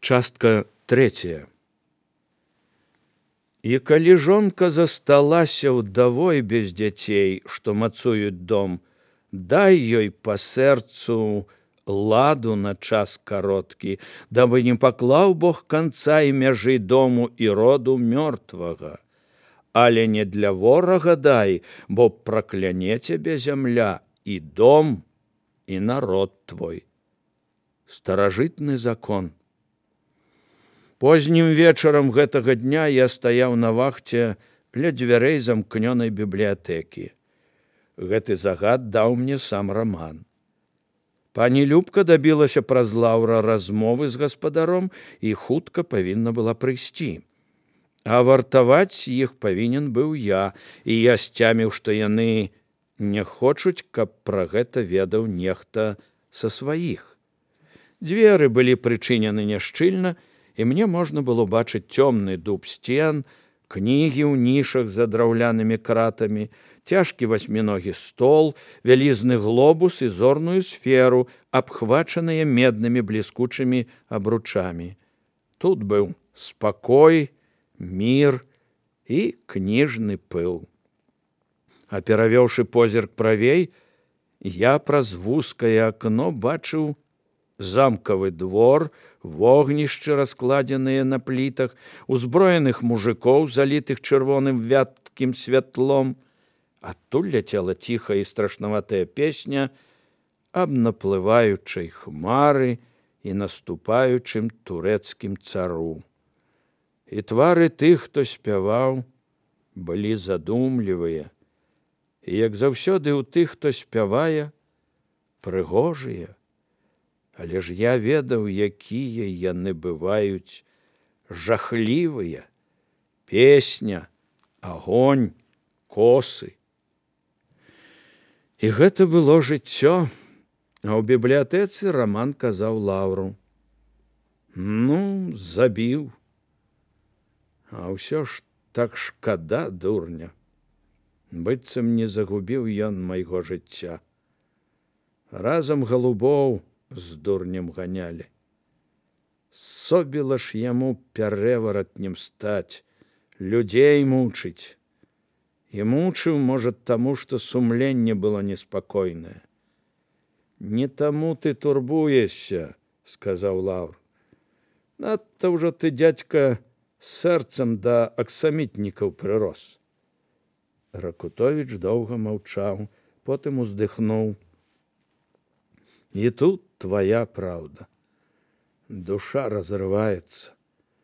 Частка 3. І калі жонка засталася ўдавой без дзяцей, што мацуюць дом, дай ёй па сэрцу ладу на час кароткі, дабы не паклаў Бог канца і мяжы дому і роду мёртвага. Але не для ворага дай, бо пракляне цябе зямля і дом, і народ твой. Старажытны закон. Познім вечарам гэтага дня я стаяў на вахце ля дзвярэй замкнёнай бібліятэкі. Гэты загад даў мне сам Раман. Пані Любка дабілася праз Лаўра размовы з гаспадаром і хутка павінна была прыйсці. А вартаваць іх павінен быў я, і я сцяміў, што яны не хочуць, каб пра гэта ведаў нехта са сваіх. Дзверы былі прычынены няшчыльна, і мне можна было бачыць цёмны дуб сцен, кнігі ў нішах за драўлянымі кратамі, цяжкі васьміногі стол, вялізны глобус і зорную сферу, абхвачаныя меднымі бліскучымі абручамі. Тут быў спакой, мір і кніжны пыл. А перавёўшы позірк правей, я праз вузкае акно бачыў замкавы двор, вогнішчы, раскладзеныя на плітах, узброеных мужикоў, залітых чырвоным вядкім святлом. Адтуль ляцела ціхая і страшнаватая песня аб наплываючай хмары і наступаючым турэцкім цару. І твары тых, хто спяваў, былі задумлівыя. І, як заўсёды, у тых, хто спявае, прыгожыя. Але ж я ведаў, якія яны бываюць жахлівыя. Песня, агонь, косы. І гэта было жыццё. А ў бібліятэцы Раман казаў Лаўру: «Ну, забіў. А ўсё ж так шкада дурня. Быццам не загубіў ён майго жыцця. Разам галубоў з дурнем ганялі. Собіла ж яму пярэваратнем стаць, людзей мучыць. І мучыў, можа, таму, што сумленне было неспакойнае». «Не таму ты турбуешся», – сказаў Лаўр. «Надта ўжо ты, дзядзька, сэрцам да аксамітнікаў прырос». Ракутовіч доўга маўчаў, потым уздыхнуў. «І тут твоя правда. Душа разрываецца.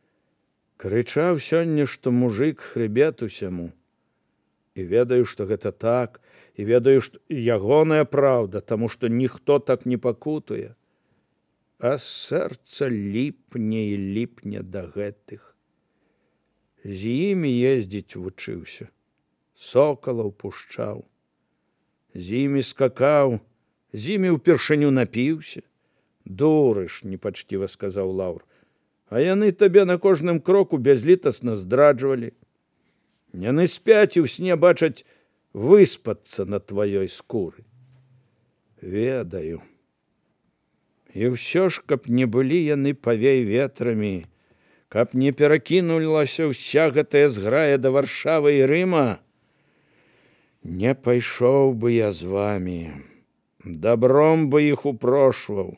Крычаў сёння, што мужик хребет усяму. І ведаю, што гэта так, і ведаю, што ягоная правда, таму што ніхто так не пакутуе. А сэрца ліпне і ліпне да гэтых. З імі ездзіць вучыўся, сокалаў пушчаў. З імі скакаў, з імі ўпершыню напіўся». «Дурыш», – непачціва сказаў Лаўр, «а яны табе на кожным кроку бязлітасна здраджвалі. Яны спяць і ў сне бачаць выспацца на тваёй скуры». «Ведаю. І ўсё ж, каб не былі яны павей ветрамі, каб не перакінулася ўся гэтая зграя да Варшавы і Рыма, не пайшоў бы я з вамі, добром бы іх упрошваў,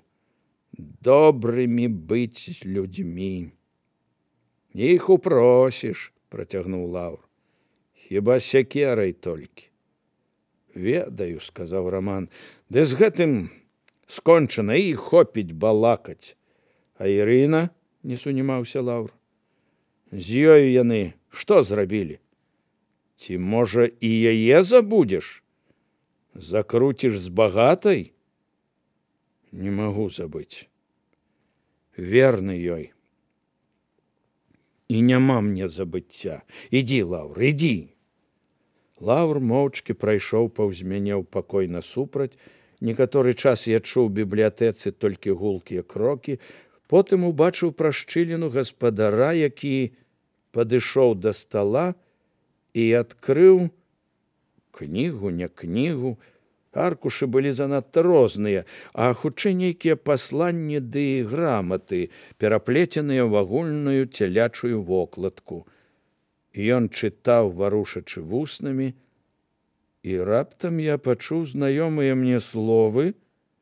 добрымі быць людзьмі». «Іх упросіш», – працягнуў Лаўр, «хіба сякерай толькі». «Ведаю», – сказаў Раман, «ды з гэтым скончана і хопіць балакаць». «А Ірына?» – не сунімаўся Лаўр. «З ёю яны што зрабілі? Ці, можа, і яе забудзеш? Закруціш з багатай?» «Не магу забыць. Верны ёй. І няма мне забыцця. Ідзі, Лаўр, ідзі». Лаўр моўчкі прайшоў паўз мяне ў пакой насупраць. Некаторы час я чуў у бібліятэцы толькі гулкія крокі, потым убачыў праз шчыліну гаспадара, які падышоў да стала і адкрыў кнігу, не кнігу, Аркушы былі занадта розныя, а хутчэй нейкія пасланні ды граматы, пераплеценыя ў агульную цялячую вокладку. Ён чытаў, варушачы вуснамі, і раптам я пачуў знаёмыя мне словы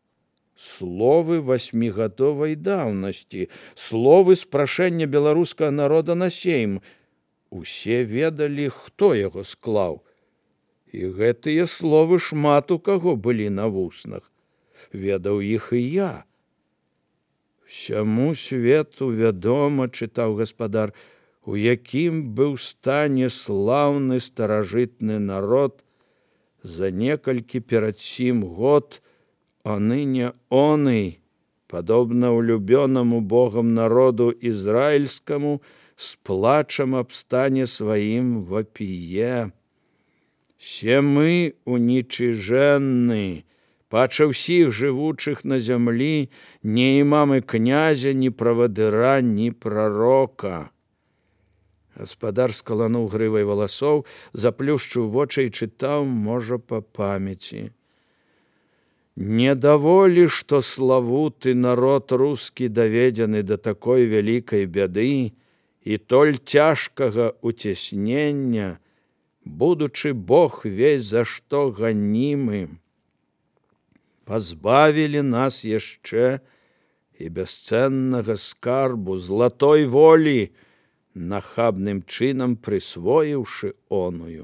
8гадовай даўнасці, словы з прашэння беларускага народа на сейм. Усе ведалі, хто яго склаў. І гэтыя словы шмат у каго былі на вуснах. Ведаў іх і я. «Всяму свету вядома, — чытаў гаспадар, — у якім быў стане слаўны старажытны народ за некалькі перад сім год, а ныне оный, падобна улюбёнаму Богом народу ізраільскаму, с плачам аб стане сваім вапіе. Все мы унічиженны, пача ўсіх жывучых на зямлі, не імамы князя, ні правадыра, ні прарока». Гаспадар скалануў грывай валасоў, заплюшчыў вочы і чытаў, можа, па памяці. «Не даволі, што славуты народ рускі даведзены да такой вялікай бяды і толь цяжкага уцеснення, будучы Бог весь за што ганімы, пазбавілі нас яшчэ і бясцэннага скарбу, златой волі, нахабным чынам прысвоіўшы оную».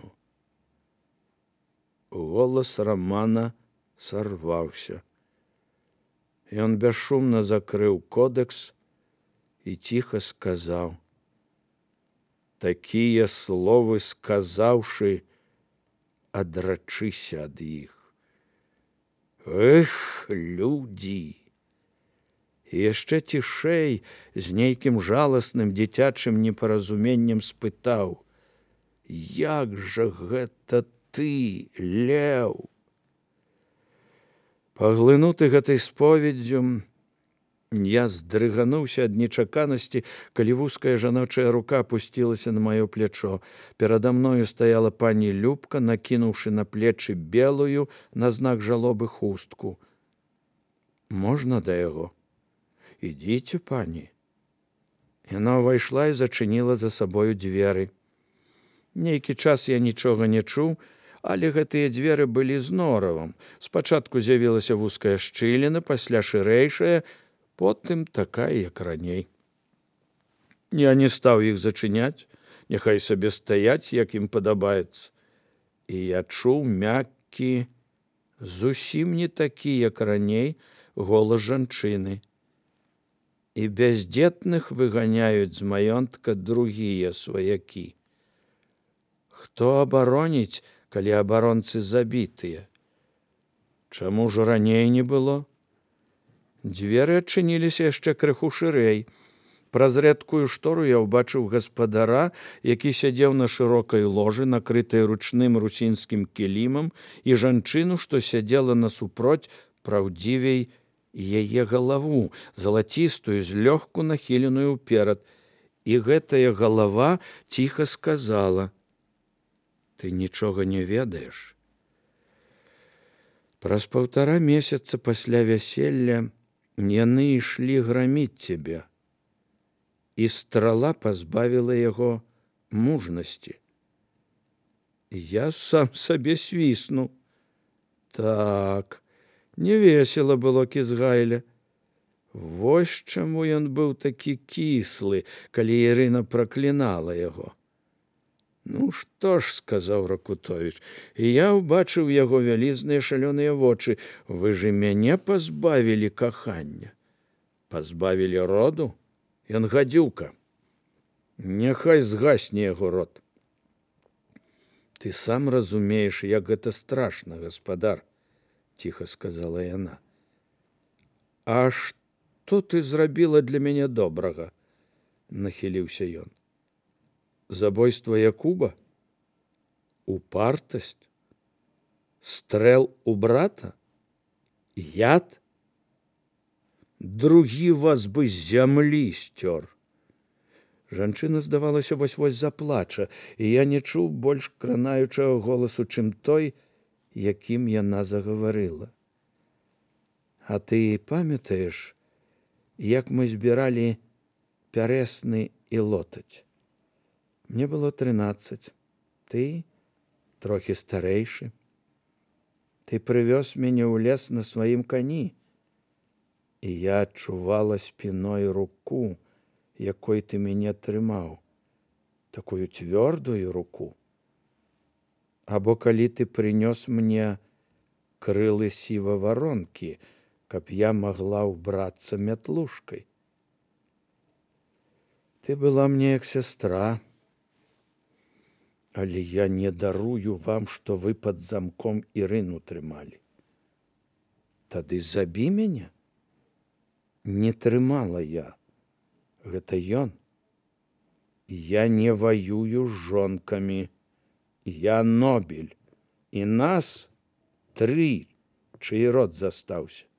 Голас Рамана сарваўся. Ён бесшумна закрыў кодэкс і ціха сказаў: «Такія словы сказаўшы, адрачыся ад іх. Эх, людзі!» І яшчэ цішэй, з нейкім жаласным дзіцячым непаразуменнем спытаў: «Як жа гэта ты, Леў?» Паглынуты гэтай споведдзю, я здрыгануўся ад нечаканасці, калі вузкая жаночая рука апусцілася на маё плячо. Перада мною стаяла пані Любка, накінуўшы на плечы белую на знак жалобы хустку. «Можна да яго?» «Ідзіце, пані». Яна ўвайшла і зачыніла за сабою дзверы. Нейкі час я нічога не чуў, але гэтыя дзверы былі з норавам. Спачатку з'явілася вузкая шчыліна, пасля шырэйшая, потым такая, як раней. Я не стаў іх зачыняць, няхай сабе стаяць, як ім падабаецца. І я чуў мяккі, зусім не такі, як раней, голас жанчыны. І бяздзетных выганяюць з маёнтка другія сваякі. Хто абароніць, калі абаронцы забітыя? Чаму ж раней не было? Дзверы адчыніліся яшчэ крыху шырэй. Праз рэдкую штору я ўбачыў гаспадара, які сядзеў на шырокай ложы, накрытай ручным русінскім кілімам, і жанчыну, што сядзела насупроць, праўдзівей яе галаву, залацістую, злёгку нахіленую ўперад. І гэтая галава ціха сказала: «Ты нічога не ведаеш. Праз 1,5 месяца пасля вяселля яны ішлі граміць цябе, і страла пазбавіла яго мужнасці». Я сам сабе свіснуў. Так, невесела было Кізгайля. Вось чаму ён быў такі кіслы, калі Ірына праклінала яго. «Ну што ж, — сказаў Ракутовіч, — і я ўбачыў яго вялізныя шалёныя вочы. Вы ж мяне пазбавілі кахання, пазбавілі роду? Ён гадзюка. Няхай згасне яго род». «Ты сам разумееш, як гэта страшна, гаспадар, — ціха сказала яна. А што ты зрабіла для мяне добрага?» — нахіліўся ён. «Забойства Якуба? Упартасць? Стрэл у брата? Яд? Другі вас бы з зямлі сцёр». Жанчына, здавалася, вось-вось заплача, і я не чуў больш кранаючага голасу, чым той, якім яна загаварыла. А ты памятаеш, як мы збіралі пярэсны і лотаць? Мне было 13, ты трохі старэйшы. Ты прывёз мяне ў лес на сваім кані, і я адчувала спіной руку, якой ты мяне трымаў, такую цвёрдую руку. Або калі ты прынёс мне крылы сіваваронкі, каб я магла ўбрацца мятлушкай. Ты была мне як сястра, але я не дарую вам, што вы пад замком Ірыну трымалі. Тады забі мяне. Не трымала я. Гэта ён. Я не ваюю з жонкамі. Я Нобель. І нас 3, чый род застаўся.